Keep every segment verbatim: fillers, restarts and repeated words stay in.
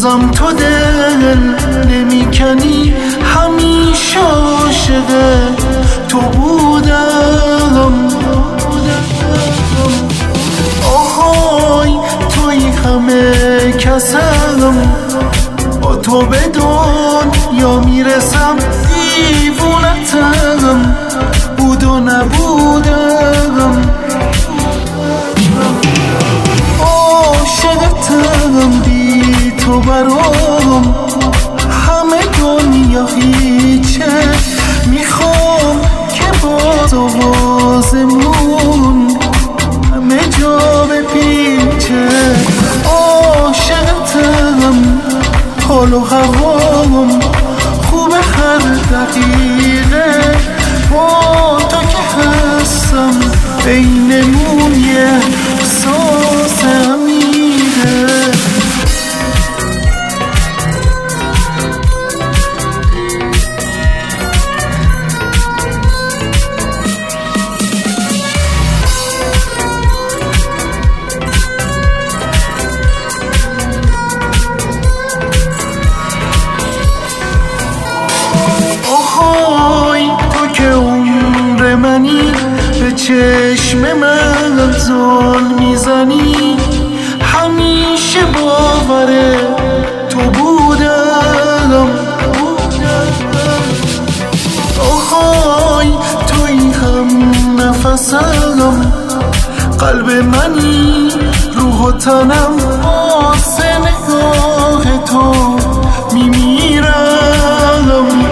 بازم تو دل نمیکنی، همیشه عاشق تو بودم. آهای توی همه کسم، با تو به دنیا میرسم. دیوونتم بود و نبودم، عاشقتم بی تو برام همه دنیا هیچه. میخوام که باز آوازمون همه جا بپیچه. عاشقتم حال و هوام خوب هر دقیقه، با تو که هستم بینمون یه احساس عمیقه. به چشم من زل میزنی، همیشه باور تو بودم. آهای توی هم نفسم، قلب منی روح و تنم، واسه نگاه تو میمیرم.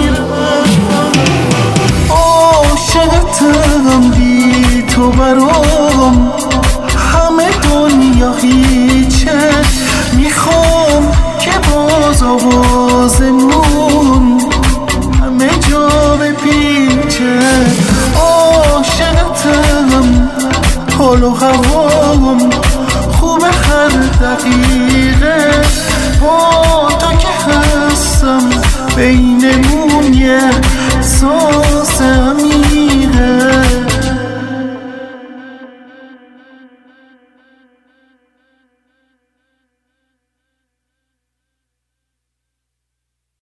عاشقتم بی تو برام همه دنیا هیچه. میخوام که باز آوازمون همه جا بپیچه. عاشقتم حال و هوام خوب هر دقیقه، با تو که هستم بینمون یه احساس عمیقه.